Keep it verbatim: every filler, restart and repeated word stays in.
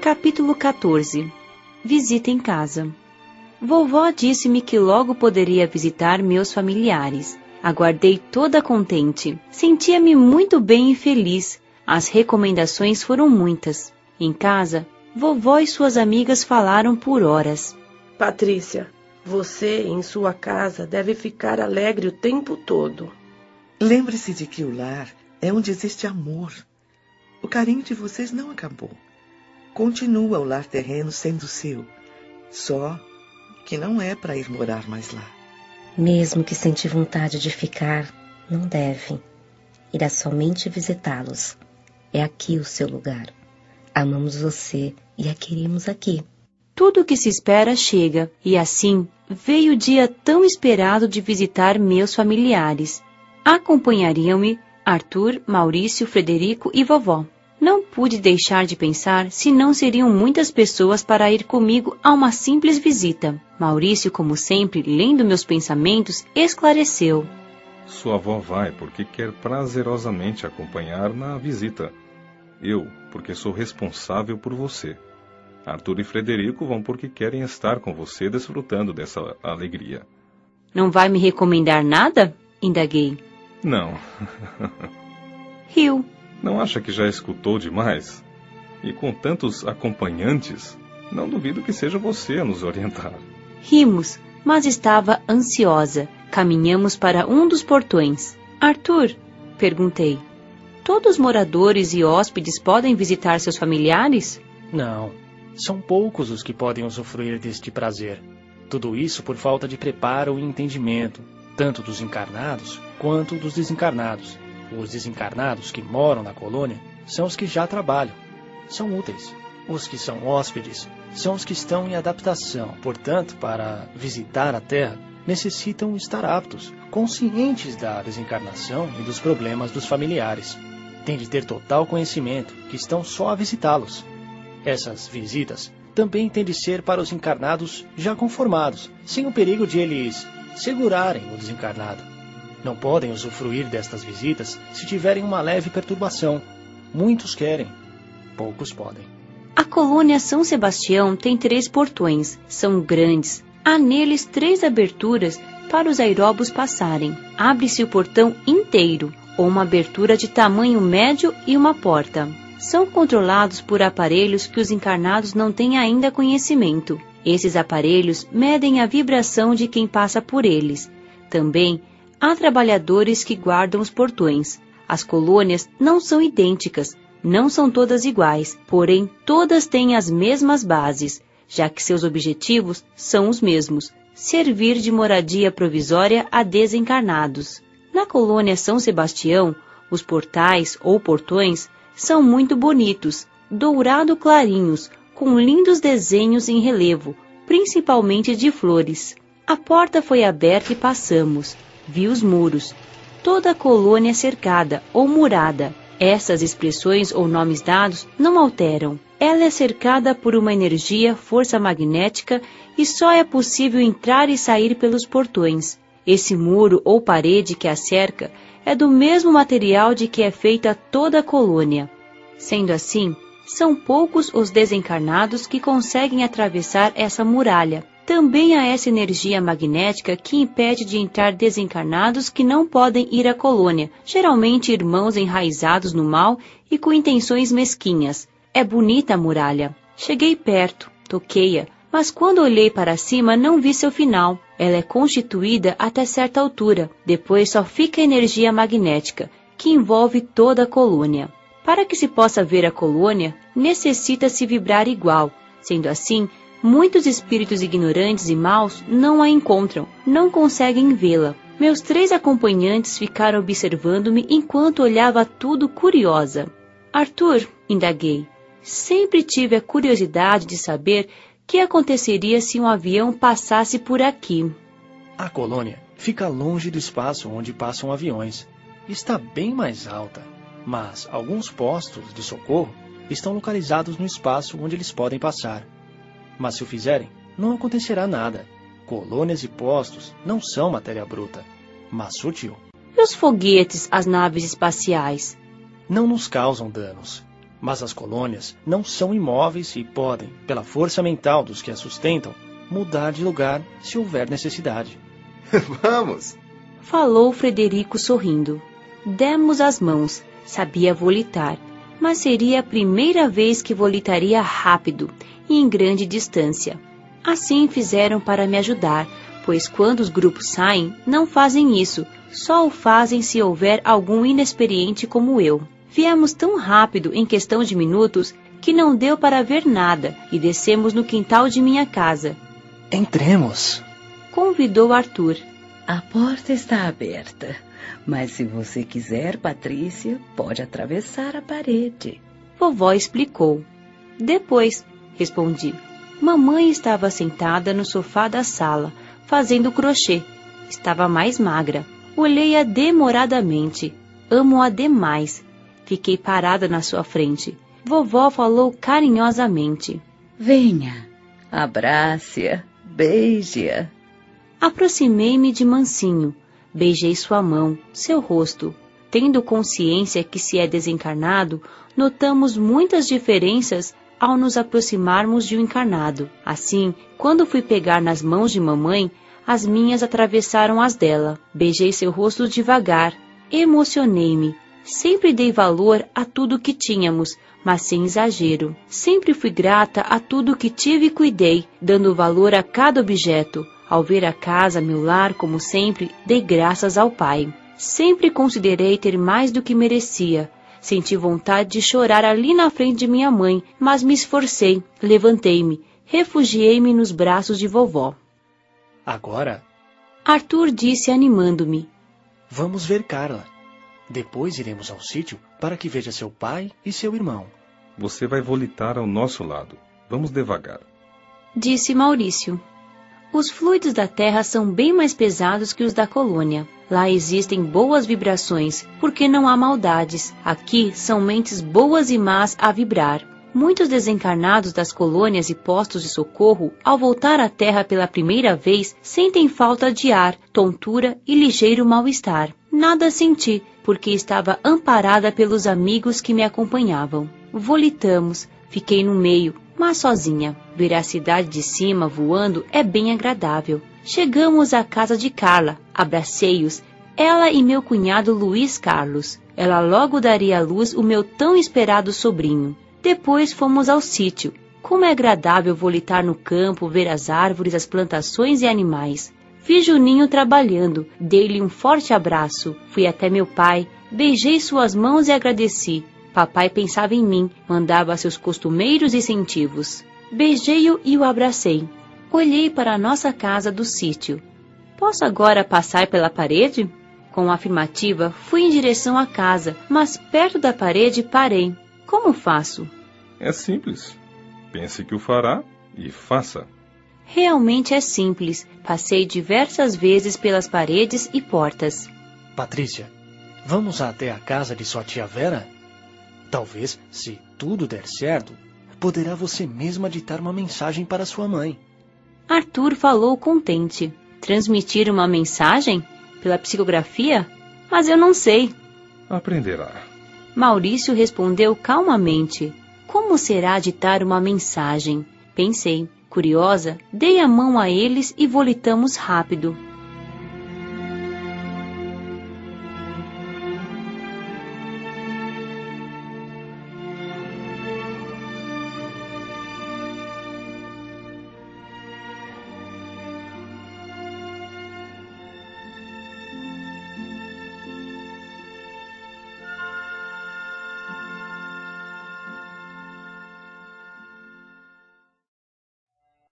Capítulo quatorze. Visita em casa. Vovó disse-me que logo poderia visitar meus familiares. Aguardei toda contente. Sentia-me muito bem e feliz. As recomendações foram muitas. Em casa, vovó e suas amigas falaram por horas. Patrícia, você em sua casa deve ficar alegre o tempo todo. Lembre-se de que o lar é onde existe amor. O carinho de vocês não acabou. Continua o lar terreno sendo seu. Só que não é para ir morar mais lá. Mesmo que sente vontade de ficar, não deve. Irá somente visitá-los. É aqui o seu lugar. Amamos você e a queremos aqui. Tudo o que se espera chega, e assim veio o dia tão esperado de visitar meus familiares. Acompanhariam-me Arthur, Maurício, Frederico e vovó. Não pude deixar de pensar se não seriam muitas pessoas para ir comigo a uma simples visita. Maurício, como sempre, lendo meus pensamentos, esclareceu. Sua avó vai porque quer prazerosamente acompanhar na visita. Eu, porque sou responsável por você. Arthur e Frederico vão porque querem estar com você desfrutando dessa alegria. Não vai me recomendar nada? Indaguei. Não. Riu. Não acha que já escutou demais? E com tantos acompanhantes, não duvido que seja você a nos orientar. Rimos, mas estava ansiosa. Caminhamos para um dos portões. Arthur, perguntei, todos os moradores e hóspedes podem visitar seus familiares? Não, são poucos os que podem usufruir deste prazer. Tudo isso por falta de preparo e entendimento, tanto dos encarnados quanto dos desencarnados. Os desencarnados que moram na colônia são os que já trabalham, são úteis. Os que são hóspedes são os que estão em adaptação. Portanto, para visitar a Terra, necessitam estar aptos, conscientes da desencarnação e dos problemas dos familiares. Têm de ter total conhecimento que estão só a visitá-los. Essas visitas também têm de ser para os encarnados já conformados, sem o perigo de eles segurarem o desencarnado. Não podem usufruir destas visitas se tiverem uma leve perturbação. Muitos querem, poucos podem. A colônia São Sebastião tem três portões, são grandes. Há neles três aberturas para os aeróbos passarem. Abre-se o portão inteiro, ou uma abertura de tamanho médio e uma porta. São controlados por aparelhos que os encarnados não têm ainda conhecimento. Esses aparelhos medem a vibração de quem passa por eles. Também há trabalhadores que guardam os portões. As colônias não são idênticas, não são todas iguais, porém todas têm as mesmas bases, já que seus objetivos são os mesmos: servir de moradia provisória a desencarnados. Na colônia São Sebastião, os portais ou portões são muito bonitos, dourado clarinhos, com lindos desenhos em relevo, principalmente de flores. A porta foi aberta e passamos. Vi os muros. Toda a colônia é cercada ou murada. Essas expressões ou nomes dados não alteram. Ela é cercada por uma energia, força magnética, e só é possível entrar e sair pelos portões. Esse muro ou parede que a cerca é do mesmo material de que é feita toda a colônia. Sendo assim, são poucos os desencarnados que conseguem atravessar essa muralha. Também há essa energia magnética que impede de entrar desencarnados que não podem ir à colônia, geralmente irmãos enraizados no mal e com intenções mesquinhas. É bonita a muralha. Cheguei perto, toquei-a, mas quando olhei para cima não vi seu final. Ela é constituída até certa altura, depois só fica a energia magnética, que envolve toda a colônia. Para que se possa ver a colônia, necessita-se vibrar igual. Sendo assim, muitos espíritos ignorantes e maus não a encontram, não conseguem vê-la. Meus três acompanhantes ficaram observando-me enquanto olhava tudo curiosa. Arthur, indaguei, sempre tive a curiosidade de saber o que aconteceria se um avião passasse por aqui. A colônia fica longe do espaço onde passam aviões. Está bem mais alta, mas alguns postos de socorro estão localizados no espaço onde eles podem passar. Mas se o fizerem, não acontecerá nada. Colônias e postos não são matéria bruta, mas sutil. E os foguetes, as naves espaciais? Não nos causam danos. Mas as colônias não são imóveis e podem, pela força mental dos que as sustentam, mudar de lugar se houver necessidade. Vamos! Falou Frederico sorrindo. Demos as mãos. Sabia volitar, mas seria a primeira vez que volitaria rápido e em grande distância. Assim fizeram para me ajudar, pois quando os grupos saem, não fazem isso, só o fazem se houver algum inexperiente como eu. Viemos tão rápido, em questão de minutos, que não deu para ver nada, e descemos no quintal de minha casa. Entremos! Convidou Arthur. A porta está aberta, mas se você quiser, Patrícia, pode atravessar a parede. Vovó explicou. Depois, respondi. Mamãe estava sentada no sofá da sala, fazendo crochê. Estava mais magra. Olhei-a demoradamente. Amo-a demais. Fiquei parada na sua frente. Vovó falou carinhosamente. Venha, abrace-a, beije-a. Aproximei-me de mansinho. Beijei sua mão, seu rosto. Tendo consciência que se é desencarnado, notamos muitas diferenças ao nos aproximarmos de um encarnado. Assim, quando fui pegar nas mãos de mamãe, as minhas atravessaram as dela. Beijei seu rosto devagar. Emocionei-me. Sempre dei valor a tudo que tínhamos, mas sem exagero. Sempre fui grata a tudo que tive e cuidei, dando valor a cada objeto. Ao ver a casa, meu lar, como sempre, dei graças ao Pai. Sempre considerei ter mais do que merecia. Senti vontade de chorar ali na frente de minha mãe, mas me esforcei, levantei-me, refugiei-me nos braços de vovó. Agora, Arthur disse animando-me. Vamos ver Carla. Depois iremos ao sítio para que veja seu pai e seu irmão. Você vai volitar ao nosso lado. Vamos devagar. Disse Maurício. Os fluidos da Terra são bem mais pesados que os da colônia. Lá existem boas vibrações, porque não há maldades. Aqui são mentes boas e más a vibrar. Muitos desencarnados das colônias e postos de socorro, ao voltar à Terra pela primeira vez, sentem falta de ar, tontura e ligeiro mal-estar. Nada senti, porque estava amparada pelos amigos que me acompanhavam. Volitamos, fiquei no meio, mas sozinha. Ver a cidade de cima voando é bem agradável. Chegamos à casa de Carla, abracei-os, ela e meu cunhado Luiz Carlos. Ela logo daria à luz o meu tão esperado sobrinho. Depois fomos ao sítio. Como é agradável volitar no campo, ver as árvores, as plantações e animais. Vi Juninho trabalhando, dei-lhe um forte abraço. Fui até meu pai, beijei suas mãos e agradeci. Papai pensava em mim, mandava seus costumeiros incentivos. Beijei-o e o abracei. Olhei para a nossa casa do sítio. Posso agora passar pela parede? Com afirmativa, fui em direção à casa, mas perto da parede parei. Como faço? É simples. Pense que o fará e faça. Realmente é simples. Passei diversas vezes pelas paredes e portas. Patrícia, vamos até a casa de sua tia Vera? Talvez, se tudo der certo, poderá você mesma ditar uma mensagem para sua mãe. Arthur falou contente. Transmitir uma mensagem? Pela psicografia? Mas eu não sei. Aprenderá. Maurício respondeu calmamente. Como será ditar uma mensagem? Pensei. Curiosa, dei a mão a eles e volitamos rápido.